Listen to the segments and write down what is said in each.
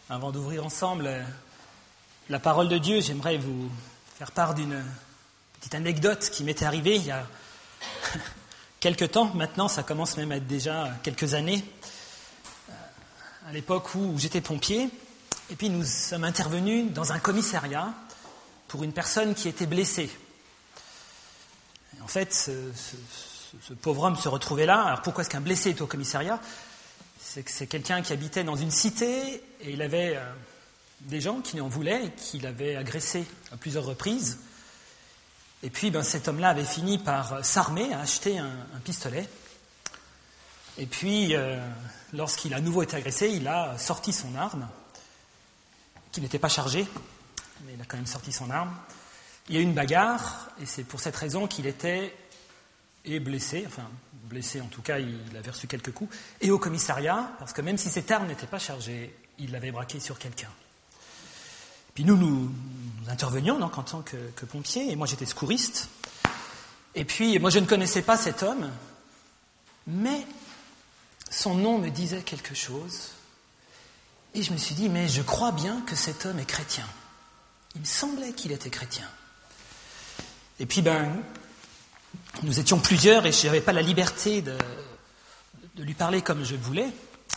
Avant d'ouvrir ensemble la parole de Dieu, j'aimerais vous faire part d'une petite anecdote qui m'était arrivée il y a quelques temps. Maintenant, ça commence même à être déjà quelques années. À l'époque où j'étais pompier, et puis nous sommes intervenus dans un commissariat pour une personne qui était blessée. Et en fait, ce pauvre homme se retrouvait là. Alors pourquoi est-ce qu'un blessé est au commissariat ? C'est que c'est quelqu'un qui habitait dans une cité et il avait des gens qui lui en voulaient et qui l'avaient agressé à plusieurs reprises. Et puis cet homme-là avait fini par s'armer, à acheter un pistolet. Et puis, lorsqu'il a à nouveau été agressé, il a sorti son arme, qui n'était pas chargée, mais il a quand même sorti son arme. Il y a eu une bagarre, et c'est pour cette raison qu'il était blessé en tout cas, il avait reçu quelques coups, et au commissariat, parce que même si cette arme n'était pas chargée, il l'avait braquée sur quelqu'un. Puis nous intervenions donc, en tant que pompiers, et moi j'étais secouriste. Et puis, moi je ne connaissais pas cet homme, mais son nom me disait quelque chose, et je me suis dit, mais je crois bien que cet homme est chrétien. Il me semblait qu'il était chrétien. Et puis, nous étions plusieurs et je n'avais pas la liberté de lui parler comme je voulais.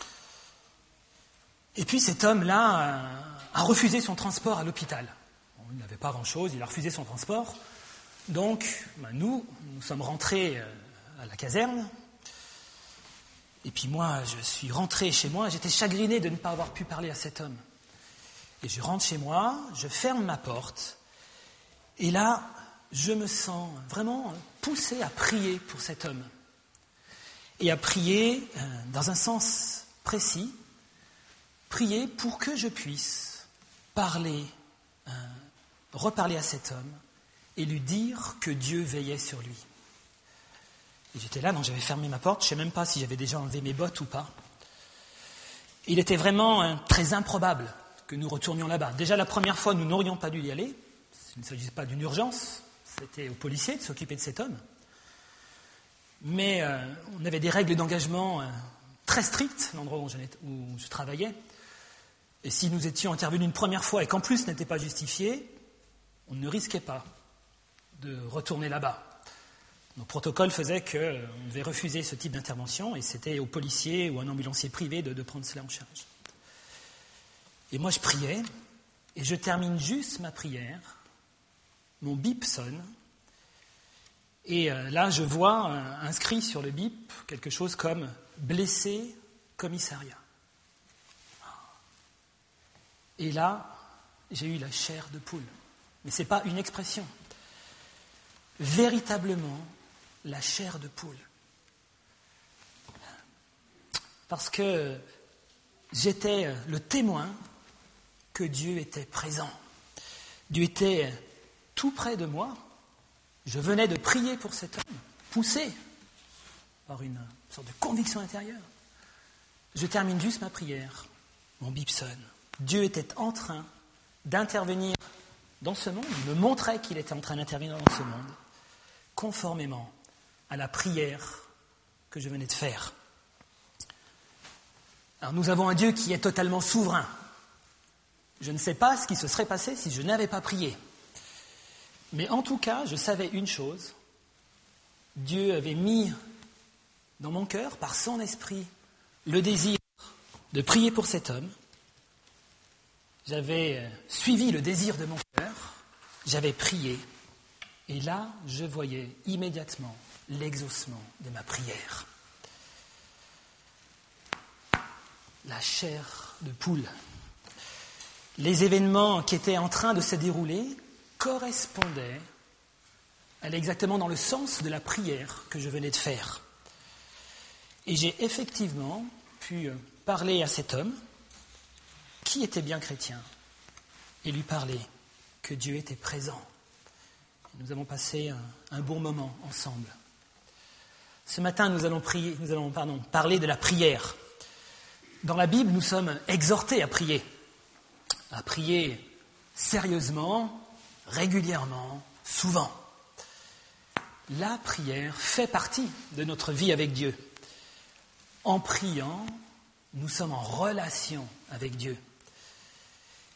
Et puis cet homme-là a refusé son transport à l'hôpital. Bon, il n'avait pas grand-chose, il a refusé son transport. Donc, nous sommes rentrés à la caserne. Et puis moi, je suis rentré chez moi, j'étais chagriné de ne pas avoir pu parler à cet homme. Et je rentre chez moi, je ferme ma porte, et là, je me sens vraiment poussé à prier pour cet homme. Et à prier dans un sens précis, prier pour que je puisse reparler à cet homme et lui dire que Dieu veillait sur lui. Et j'étais là, donc j'avais fermé ma porte, je ne sais même pas si j'avais déjà enlevé mes bottes ou pas. Il était vraiment très improbable que nous retournions là-bas. Déjà la première fois, nous n'aurions pas dû y aller, il ne s'agissait pas d'une urgence, c'était aux policiers de s'occuper de cet homme. Mais on avait des règles d'engagement très strictes, l'endroit où je travaillais. Et si nous étions intervenus une première fois et qu'en plus ce n'était pas justifié, on ne risquait pas de retourner là-bas. Nos protocoles faisaient qu'on devait refuser ce type d'intervention et c'était aux policiers ou à un ambulancier privé de prendre cela en charge. Et moi je priais et je termine juste ma prière. Mon bip sonne, et là je vois inscrit sur le bip quelque chose comme « blessé commissariat ». Et là, j'ai eu la chair de poule. Mais ce n'est pas une expression. Véritablement, la chair de poule. Parce que j'étais le témoin que Dieu était présent. Dieu était tout près de moi, je venais de prier pour cet homme, poussé par une sorte de conviction intérieure. Je termine juste ma prière, mon bip sonne. Dieu était en train d'intervenir dans ce monde, il me montrait qu'il était en train d'intervenir dans ce monde, conformément à la prière que je venais de faire. Alors nous avons un Dieu qui est totalement souverain. Je ne sais pas ce qui se serait passé si je n'avais pas prié. Mais en tout cas, je savais une chose, Dieu avait mis dans mon cœur, par son esprit, le désir de prier pour cet homme. J'avais suivi le désir de mon cœur, j'avais prié, et là, je voyais immédiatement l'exaucement de ma prière. La chair de poule. Les événements qui étaient en train de se dérouler correspondait à exactement dans le sens de la prière que je venais de faire. Et j'ai effectivement pu parler à cet homme qui était bien chrétien et lui parler que Dieu était présent. Nous avons passé un bon moment ensemble. Ce matin, nous allons parler de la prière. Dans la Bible, nous sommes exhortés à prier sérieusement, régulièrement, souvent. La prière fait partie de notre vie avec Dieu. En priant, nous sommes en relation avec Dieu.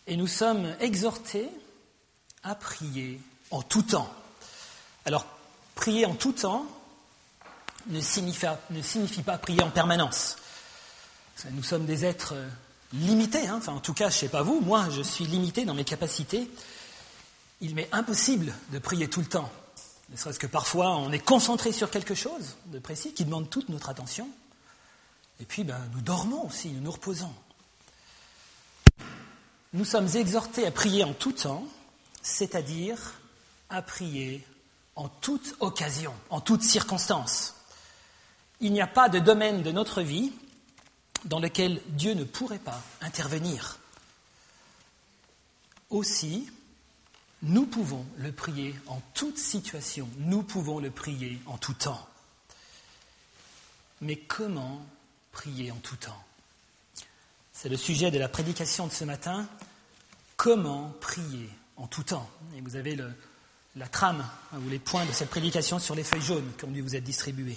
Et nous sommes exhortés à prier en tout temps. Alors, prier en tout temps ne signifie pas prier en permanence. Nous sommes des êtres limités, en tout cas, je ne sais pas vous, moi je suis limité dans mes capacités. Il m'est impossible de prier tout le temps. Ne serait-ce que parfois on est concentré sur quelque chose de précis qui demande toute notre attention. Et puis nous dormons aussi, nous nous reposons. Nous sommes exhortés à prier en tout temps, c'est-à-dire à prier en toute occasion, en toute circonstance. Il n'y a pas de domaine de notre vie dans lequel Dieu ne pourrait pas intervenir. Aussi, nous pouvons le prier en toute situation, nous pouvons le prier en tout temps. Mais comment prier en tout temps ? C'est le sujet de la prédication de ce matin. Comment prier en tout temps ? Et vous avez la trame, ou les points de cette prédication sur les feuilles jaunes qui ont dû vous être distribuées.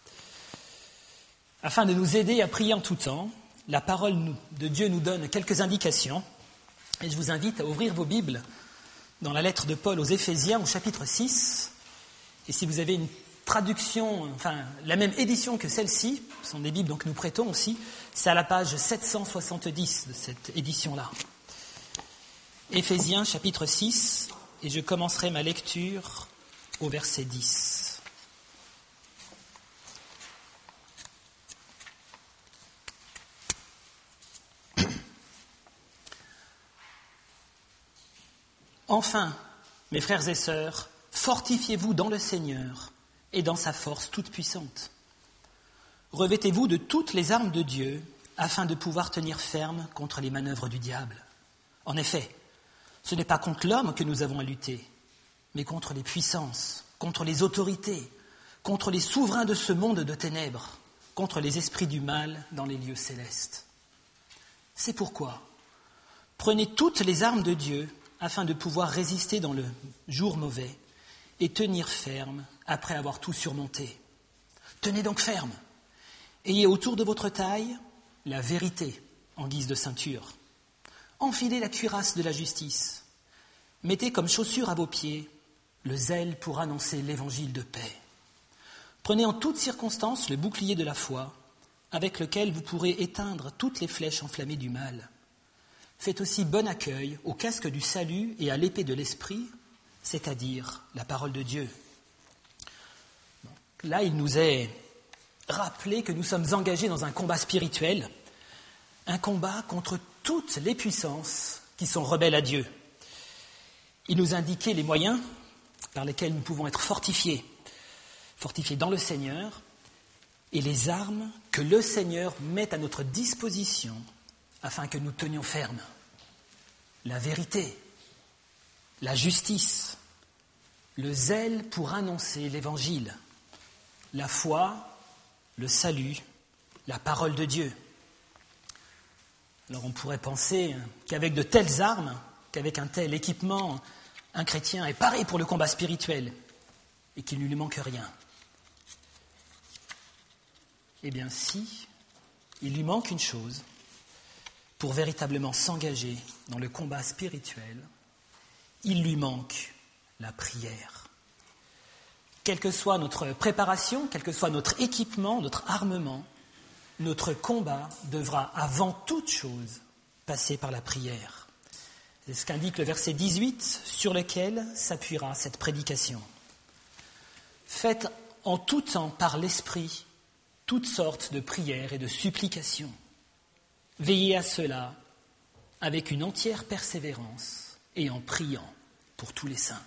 Afin de nous aider à prier en tout temps, la parole de Dieu nous donne quelques indications. Et je vous invite à ouvrir vos Bibles dans la lettre de Paul aux Éphésiens, au chapitre 6. Et si vous avez une traduction, la même édition que celle-ci, ce sont des Bibles que nous prêtons aussi, c'est à la page 770 de cette édition-là. Éphésiens, chapitre 6, et je commencerai ma lecture au verset 10. Enfin, mes frères et sœurs, fortifiez-vous dans le Seigneur et dans sa force toute puissante. Revêtez-vous de toutes les armes de Dieu afin de pouvoir tenir ferme contre les manœuvres du diable. En effet, ce n'est pas contre l'homme que nous avons à lutter, mais contre les puissances, contre les autorités, contre les souverains de ce monde de ténèbres, contre les esprits du mal dans les lieux célestes. C'est pourquoi, prenez toutes les armes de Dieu afin de pouvoir résister dans le jour mauvais et tenir ferme après avoir tout surmonté. Tenez donc ferme. Ayez autour de votre taille la vérité en guise de ceinture. Enfilez la cuirasse de la justice. Mettez comme chaussure à vos pieds le zèle pour annoncer l'évangile de paix. Prenez en toutes circonstances le bouclier de la foi, avec lequel vous pourrez éteindre toutes les flèches enflammées du mal. Faites aussi bon accueil au casque du salut et à l'épée de l'esprit, c'est-à-dire la parole de Dieu. Donc, là, il nous est rappelé que nous sommes engagés dans un combat spirituel, un combat contre toutes les puissances qui sont rebelles à Dieu. Il nous indiquait les moyens par lesquels nous pouvons être fortifiés dans le Seigneur, et les armes que le Seigneur met à notre disposition afin que nous tenions ferme. La vérité, la justice, le zèle pour annoncer l'évangile, la foi, le salut, la parole de Dieu. Alors on pourrait penser qu'avec de telles armes, qu'avec un tel équipement, un chrétien est paré pour le combat spirituel et qu'il ne lui manque rien. Eh bien si, il lui manque une chose pour véritablement s'engager dans le combat spirituel, il lui manque la prière. Quelle que soit notre préparation, quel que soit notre équipement, notre armement, notre combat devra avant toute chose passer par la prière. C'est ce qu'indique le verset 18 sur lequel s'appuiera cette prédication. Faites en tout temps par l'Esprit toutes sortes de prières et de supplications. Veillez à cela avec une entière persévérance et en priant pour tous les saints.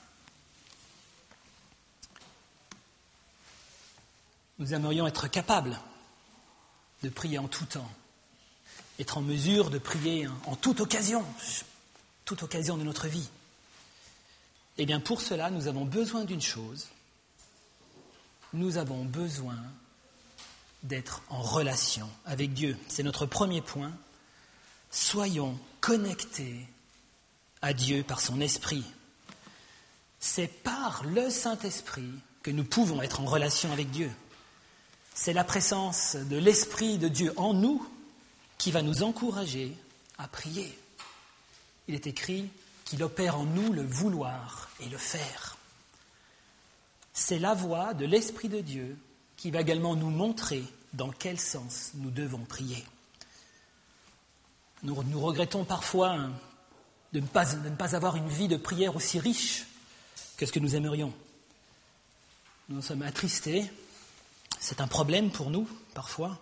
Nous aimerions être capables de prier en tout temps, être en mesure de prier en toute occasion de notre vie. Eh bien, pour cela, nous avons besoin d'une chose. Nous avons besoin d'être en relation avec Dieu. C'est notre premier point. Soyons connectés à Dieu par son Esprit. C'est par le Saint-Esprit que nous pouvons être en relation avec Dieu. C'est la présence de l'Esprit de Dieu en nous qui va nous encourager à prier. il est écrit qu'il opère en nous le vouloir et le faire. C'est la voix de l'Esprit de Dieu qui va également nous montrer dans quel sens nous devons prier. Nous regrettons parfois de ne pas avoir une vie de prière aussi riche que ce que nous aimerions. Nous en sommes attristés. C'est un problème pour nous, parfois.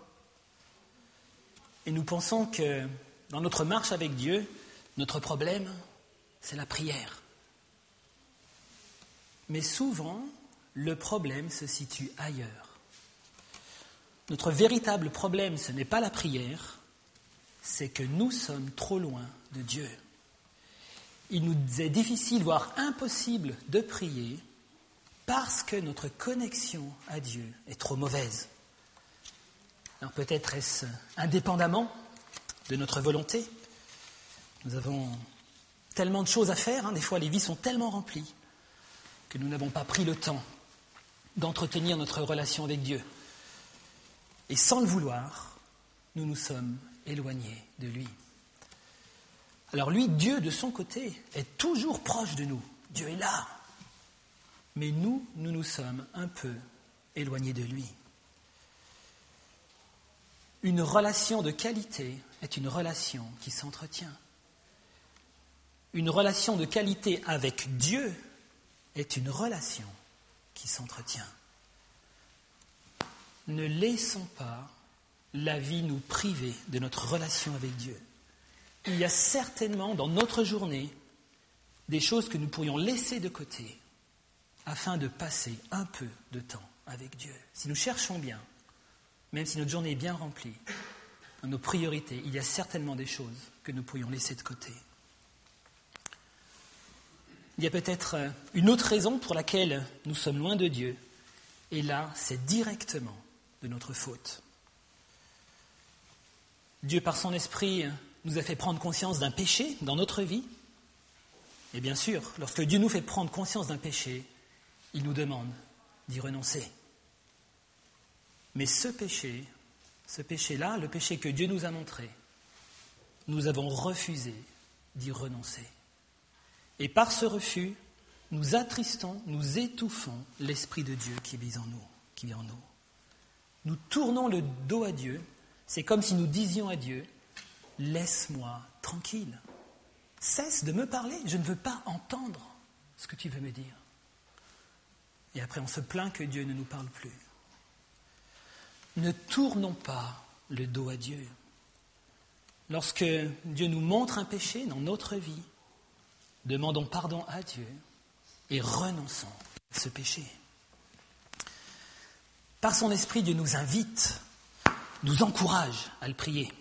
Et nous pensons que dans notre marche avec Dieu, notre problème, c'est la prière. Mais souvent, le problème se situe ailleurs. Notre véritable problème, ce n'est pas la prière, c'est que nous sommes trop loin de Dieu. Il nous est difficile, voire impossible, de prier parce que notre connexion à Dieu est trop mauvaise. Alors peut-être est-ce indépendamment de notre volonté. Nous avons tellement de choses à faire, des fois les vies sont tellement remplies que nous n'avons pas pris le temps d'entretenir notre relation avec Dieu. Et sans le vouloir, nous nous sommes éloignés de lui. Alors lui, Dieu, de son côté, est toujours proche de nous. Dieu est là. Mais nous nous sommes un peu éloignés de lui. Une relation de qualité est une relation qui s'entretient. Une relation de qualité avec Dieu est une relation qui s'entretient. Ne laissons pas la vie nous priver de notre relation avec Dieu. Il y a certainement dans notre journée des choses que nous pourrions laisser de côté afin de passer un peu de temps avec Dieu. Si nous cherchons bien, même si notre journée est bien remplie, dans nos priorités, il y a certainement des choses que nous pourrions laisser de côté. Il y a peut-être une autre raison pour laquelle nous sommes loin de Dieu, et là, c'est directement de notre faute. Dieu, par son esprit, nous a fait prendre conscience d'un péché dans notre vie. Et bien sûr, lorsque Dieu nous fait prendre conscience d'un péché, il nous demande d'y renoncer. Mais ce péché-là, le péché que Dieu nous a montré, nous avons refusé d'y renoncer. Et par ce refus, nous attristons, nous étouffons l'Esprit de Dieu qui vit en nous. Nous tournons le dos à Dieu. C'est comme si nous disions à Dieu, « Laisse-moi tranquille. Cesse de me parler. Je ne veux pas entendre ce que tu veux me dire. » Et après, on se plaint que Dieu ne nous parle plus. Ne tournons pas le dos à Dieu. Lorsque Dieu nous montre un péché dans notre vie, demandons pardon à Dieu et renonçons à ce péché. Par son esprit, Dieu nous invite, nous encourage à le prier.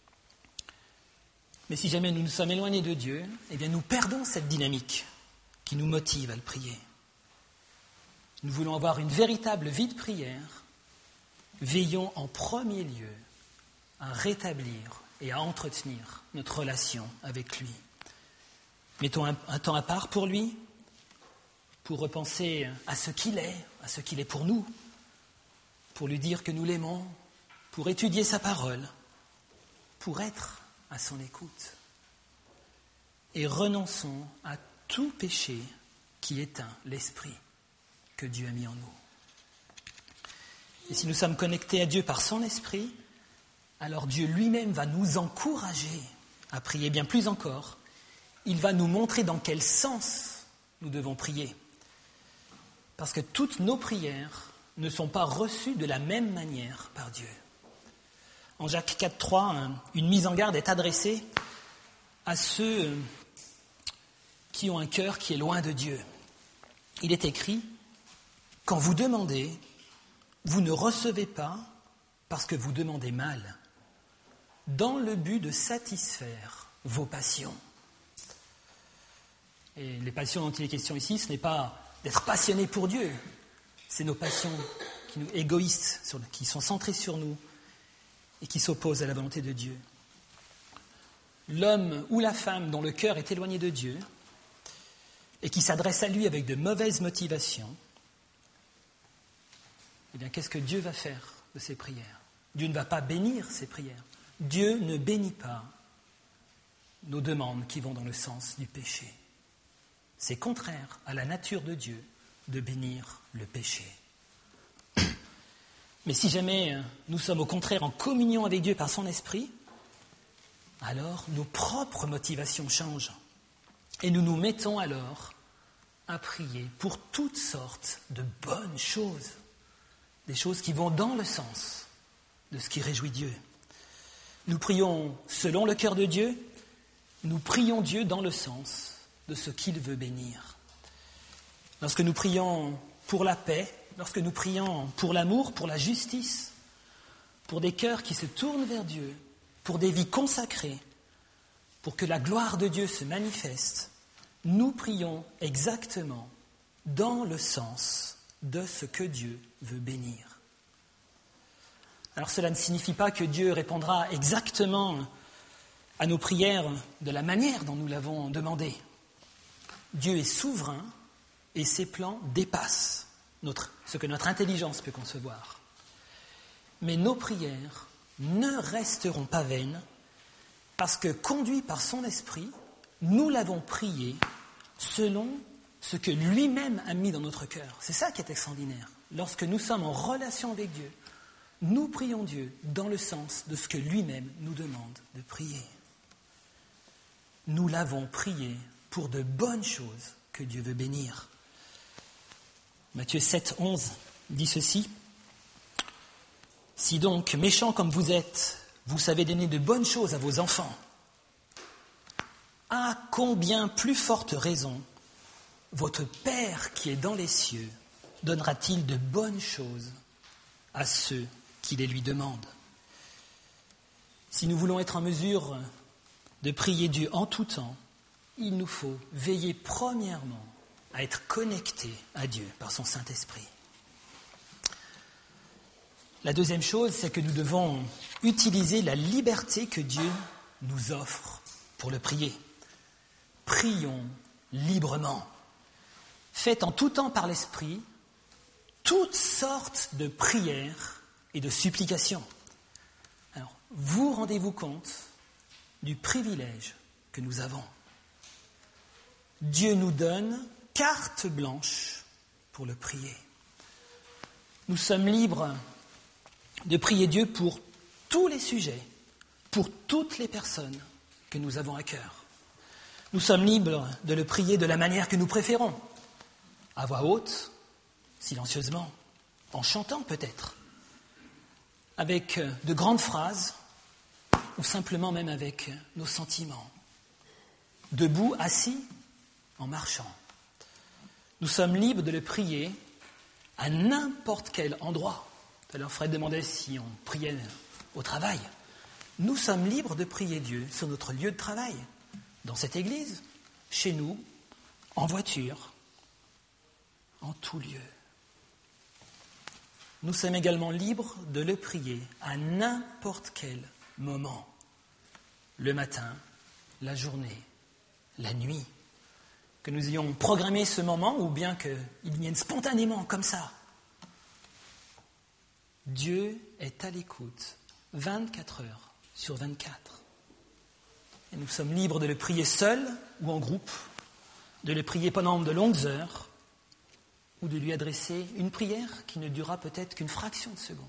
Mais si jamais nous nous sommes éloignés de Dieu, eh bien nous perdons cette dynamique qui nous motive à le prier. Nous voulons avoir une véritable vie de prière. Veillons en premier lieu à rétablir et à entretenir notre relation avec lui. Mettons un temps à part pour lui, pour repenser à ce qu'il est pour nous, pour lui dire que nous l'aimons, pour étudier sa parole, pour être à son écoute. Et renonçons à tout péché qui éteint l'esprit que Dieu a mis en nous. Et si nous sommes connectés à Dieu par son esprit, alors Dieu lui-même va nous encourager à prier bien plus encore. Il va nous montrer dans quel sens nous devons prier. Parce que toutes nos prières ne sont pas reçues de la même manière par Dieu. En Jacques 4,3, une mise en garde est adressée à ceux qui ont un cœur qui est loin de Dieu. Il est écrit « Quand vous demandez, vous ne recevez pas parce que vous demandez mal, dans le but de satisfaire vos passions. » Et les passions dont il est question ici, ce n'est pas d'être passionné pour Dieu, c'est nos passions égoïstes, qui sont centrées sur nous et qui s'opposent à la volonté de Dieu. L'homme ou la femme dont le cœur est éloigné de Dieu et qui s'adresse à lui avec de mauvaises motivations, eh bien, qu'est-ce que Dieu va faire de ces prières ? Dieu ne va pas bénir ces prières. Dieu ne bénit pas nos demandes qui vont dans le sens du péché. C'est contraire à la nature de Dieu de bénir le péché. Mais si jamais nous sommes au contraire en communion avec Dieu par son esprit, alors nos propres motivations changent et nous nous mettons alors à prier pour toutes sortes de bonnes choses, des choses qui vont dans le sens de ce qui réjouit Dieu. Nous prions selon le cœur de Dieu, nous prions Dieu dans le sens de ce qu'il veut bénir. Lorsque nous prions pour la paix, lorsque nous prions pour l'amour, pour la justice, pour des cœurs qui se tournent vers Dieu, pour des vies consacrées, pour que la gloire de Dieu se manifeste, nous prions exactement dans le sens de ce que Dieu veut bénir. Alors cela ne signifie pas que Dieu répondra exactement à nos prières de la manière dont nous l'avons demandé. Dieu est souverain et ses plans dépassent ce que notre intelligence peut concevoir. Mais nos prières ne resteront pas vaines parce que, conduits par son esprit, nous l'avons prié selon ce que lui-même a mis dans notre cœur. C'est ça qui est extraordinaire. Lorsque nous sommes en relation avec Dieu, nous prions Dieu dans le sens de ce que lui-même nous demande de prier. Nous l'avons prié pour de bonnes choses que Dieu veut bénir. Matthieu 7, 11 dit ceci. « Si donc, méchants comme vous êtes, vous savez donner de bonnes choses à vos enfants, à combien plus forte raison votre Père qui est dans les cieux donnera-t-il de bonnes choses à ceux qui les lui demandent ?» Si nous voulons être en mesure de prier Dieu en tout temps, il nous faut veiller premièrement à être connectés à Dieu par son Saint-Esprit. La deuxième chose, c'est que nous devons utiliser la liberté que Dieu nous offre pour le prier. Prions librement. Faites en tout temps par l'Esprit toutes sortes de prières et de supplications. Alors, vous rendez-vous compte du privilège que nous avons. Dieu nous donne carte blanche pour le prier. Nous sommes libres de prier Dieu pour tous les sujets, pour toutes les personnes que nous avons à cœur. Nous sommes libres de le prier de la manière que nous préférons, à voix haute, silencieusement, en chantant peut-être, avec de grandes phrases, ou simplement même avec nos sentiments, debout, assis, en marchant. Nous sommes libres de le prier à n'importe quel endroit. Tout à l'heure, Fred demandait si on priait au travail. Nous sommes libres de prier Dieu sur notre lieu de travail, dans cette église, chez nous, en voiture, en tout lieu. Nous sommes également libres de le prier à n'importe quel moment, le matin, la journée, la nuit, que nous ayons programmé ce moment ou bien qu'il vienne spontanément comme ça. Dieu est à l'écoute 24 heures sur 24. Et nous sommes libres de le prier seul ou en groupe, de le prier pendant de longues heures ou de lui adresser une prière qui ne durera peut-être qu'une fraction de seconde.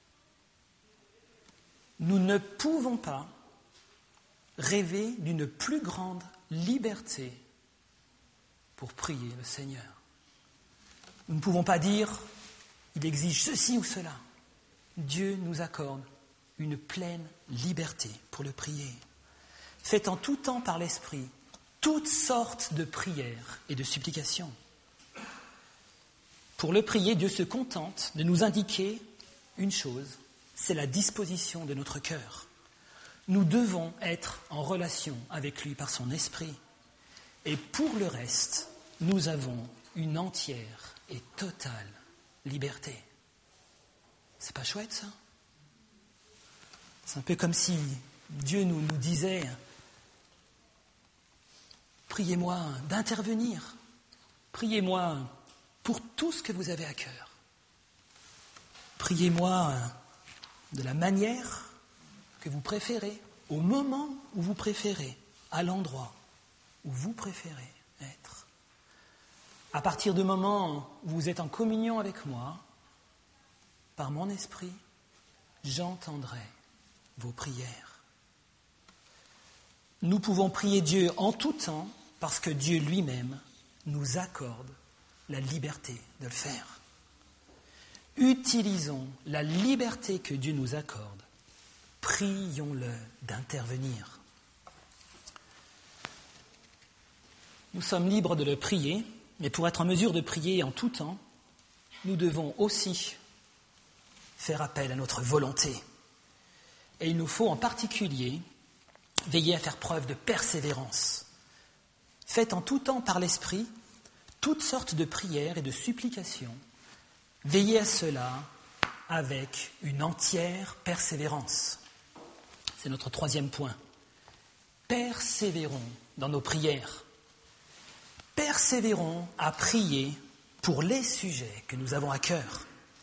Nous ne pouvons pas rêver d'une plus grande liberté pour prier le Seigneur. Nous ne pouvons pas dire « il exige ceci ou cela ». Dieu nous accorde une pleine liberté pour le prier. Faites en tout temps par l'Esprit toutes sortes de prières et de supplications. Pour le prier, Dieu se contente de nous indiquer une chose, c'est la disposition de notre cœur. Nous devons être en relation avec lui par son esprit. Et pour le reste, nous avons une entière et totale liberté. C'est pas chouette, ça ? C'est un peu comme si Dieu nous disait « Priez-moi d'intervenir, priez-moi pour tout ce que vous avez à cœur. Priez-moi de la manière que vous préférez, au moment où vous préférez. à l'endroit où vous préférez être. À partir du moment où vous êtes en communion avec moi, par mon esprit, j'entendrai vos prières. Nous pouvons prier Dieu en tout temps parce que Dieu lui-même nous accorde la liberté de le faire. Utilisons la liberté que Dieu nous accorde. Prions-le d'intervenir. Nous sommes libres de le prier, mais pour être en mesure de prier en tout temps, nous devons aussi faire appel à notre volonté. Et il nous faut en particulier veiller à faire preuve de persévérance. Faites en tout temps par l'Esprit toutes sortes de prières et de supplications. Veillez à cela avec une entière persévérance. C'est notre troisième point. Persévérons dans nos prières. Persévérons à prier pour les sujets que nous avons à cœur.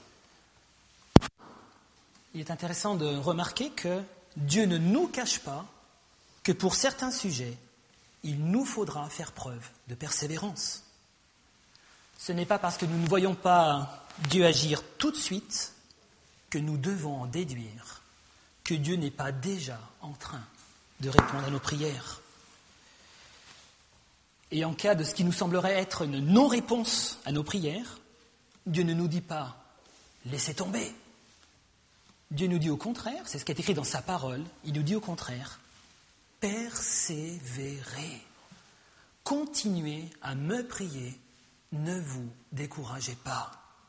Il est intéressant de remarquer que Dieu ne nous cache pas que pour certains sujets, il nous faudra faire preuve de persévérance. Ce n'est pas parce que nous ne voyons pas Dieu agir tout de suite que nous devons en déduire que Dieu n'est pas déjà en train de répondre à nos prières. Et en cas de ce qui nous semblerait être une non-réponse à nos prières, Dieu ne nous dit pas « laissez tomber ». Dieu nous dit au contraire, c'est ce qui est écrit dans sa parole, il nous dit au contraire « persévérez, continuez à me prier, ne vous découragez pas ».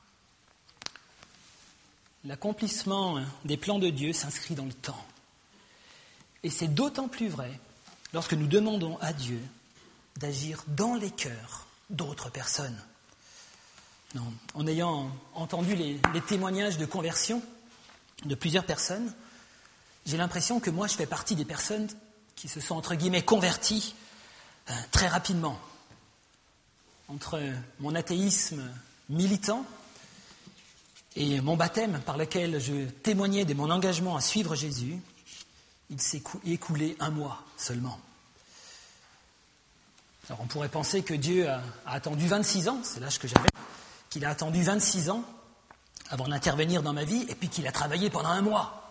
L'accomplissement des plans de Dieu s'inscrit dans le temps. Et c'est d'autant plus vrai lorsque nous demandons à Dieu d'agir dans les cœurs d'autres personnes. Non, en ayant entendu les témoignages de conversion de plusieurs personnes, j'ai l'impression que moi je fais partie des personnes qui se sont entre guillemets converties très rapidement. Entre mon athéisme militant et mon baptême par lequel je témoignais de mon engagement à suivre Jésus, il s'est écoulé 1 mois seulement. Alors on pourrait penser que Dieu a attendu 26 ans, c'est l'âge que j'avais, qu'il a attendu 26 ans avant d'intervenir dans ma vie et puis qu'il a travaillé pendant 1 mois.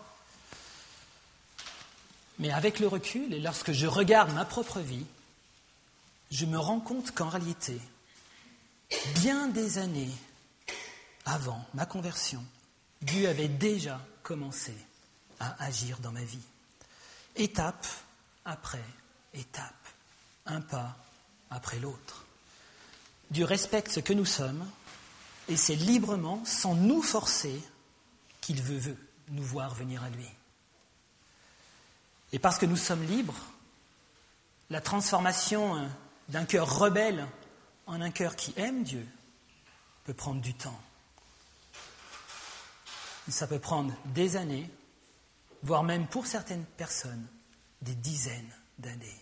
Mais avec le recul et lorsque je regarde ma propre vie, je me rends compte qu'en réalité, bien des années avant ma conversion, Dieu avait déjà commencé à agir dans ma vie. Étape après étape, un pas après l'autre. Dieu respecte ce que nous sommes et c'est librement, sans nous forcer, qu'il veut nous voir venir à lui. Et parce que nous sommes libres, la transformation d'un cœur rebelle en un cœur qui aime Dieu peut prendre du temps. Et ça peut prendre des années, voire même pour certaines personnes, des dizaines d'années.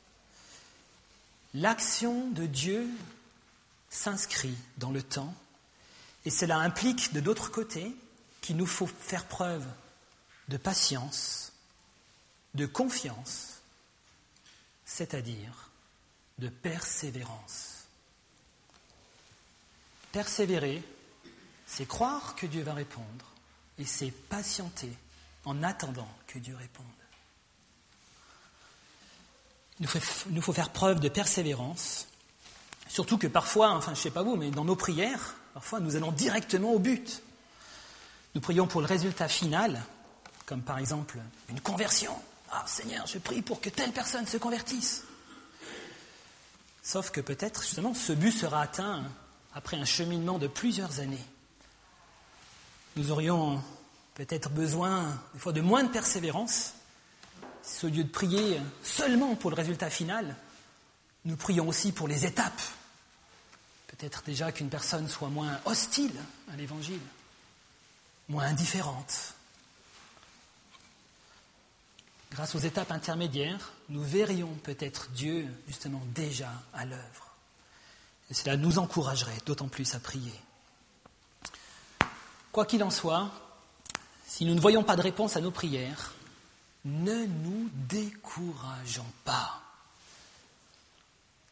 L'action de Dieu s'inscrit dans le temps et cela implique de l'autre côté qu'il nous faut faire preuve de patience, de confiance, c'est-à-dire de persévérance. Persévérer, c'est croire que Dieu va répondre et c'est patienter en attendant que Dieu réponde. Il nous faut faire preuve de persévérance, surtout que parfois, je ne sais pas vous, mais dans nos prières, parfois nous allons directement au but. Nous prions pour le résultat final, comme par exemple une conversion. Ah Seigneur, je prie pour que telle personne se convertisse. Sauf que peut-être, justement, ce but sera atteint après un cheminement de plusieurs années. Nous aurions peut-être besoin, des fois, de moins de persévérance. Si au lieu de prier seulement pour le résultat final, nous prions aussi pour les étapes. Peut-être déjà qu'une personne soit moins hostile à l'Évangile, moins indifférente. Grâce aux étapes intermédiaires, nous verrions peut-être Dieu, justement, déjà à l'œuvre. Et cela nous encouragerait d'autant plus à prier. Quoi qu'il en soit, si nous ne voyons pas de réponse à nos prières, ne nous décourageons pas.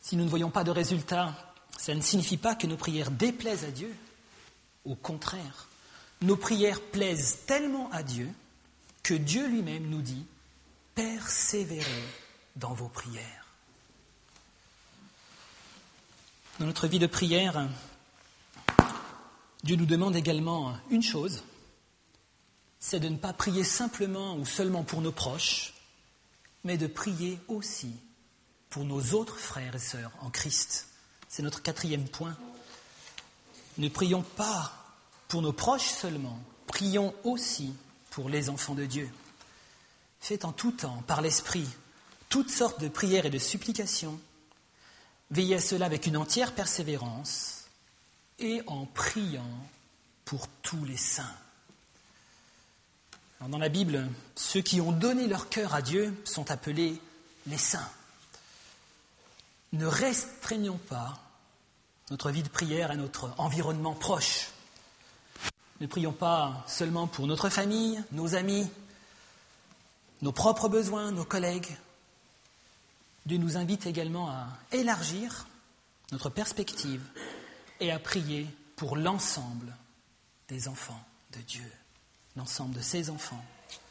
Si nous ne voyons pas de résultat, ça ne signifie pas que nos prières déplaisent à Dieu. Au contraire, nos prières plaisent tellement à Dieu que Dieu lui-même nous dit « Persévérez dans vos prières ». Dans notre vie de prière, Dieu nous demande également une chose, c'est de ne pas prier simplement ou seulement pour nos proches, mais de prier aussi pour nos autres frères et sœurs en Christ. C'est notre 4e point. Ne prions pas pour nos proches seulement, prions aussi pour les enfants de Dieu. Faites en tout temps, par l'Esprit, toutes sortes de prières et de supplications. Veillez à cela avec une entière persévérance et en priant pour tous les saints. Alors, dans la Bible, ceux qui ont donné leur cœur à Dieu sont appelés les saints. Ne restreignons pas notre vie de prière à notre environnement proche. Ne prions pas seulement pour notre famille, nos amis, nos propres besoins, nos collègues. Dieu nous invite également à élargir notre perspective et à prier pour l'ensemble des enfants de Dieu, l'ensemble de ses enfants.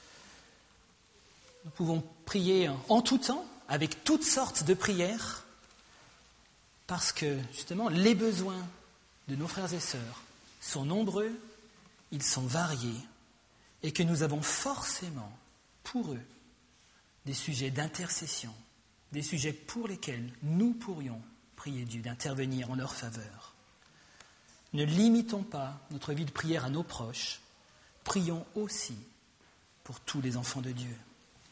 Nous pouvons prier en tout temps, avec toutes sortes de prières, parce que, justement, les besoins de nos frères et sœurs sont nombreux, ils sont variés, et que nous avons forcément, pour eux, des sujets d'intercession, des sujets pour lesquels nous pourrions prier Dieu d'intervenir en leur faveur. Ne limitons pas notre vie de prière à nos proches, prions aussi pour tous les enfants de Dieu.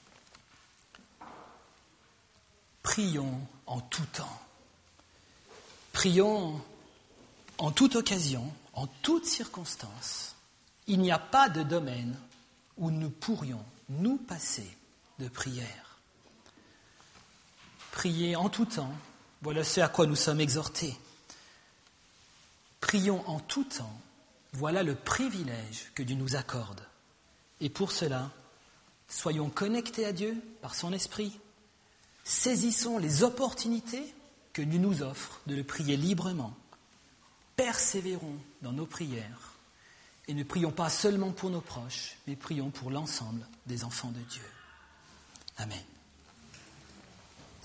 Prions en tout temps. Prions en toute occasion, en toute circonstance. Il n'y a pas de domaine où nous pourrions nous passer de prière. Prier en tout temps, voilà ce à quoi nous sommes exhortés. Prions en tout temps, voilà le privilège que Dieu nous accorde. Et pour cela, soyons connectés à Dieu par son esprit. Saisissons les opportunités que Dieu nous offre de le prier librement. Persévérons dans nos prières et ne prions pas seulement pour nos proches, mais prions pour l'ensemble des enfants de Dieu. Amen.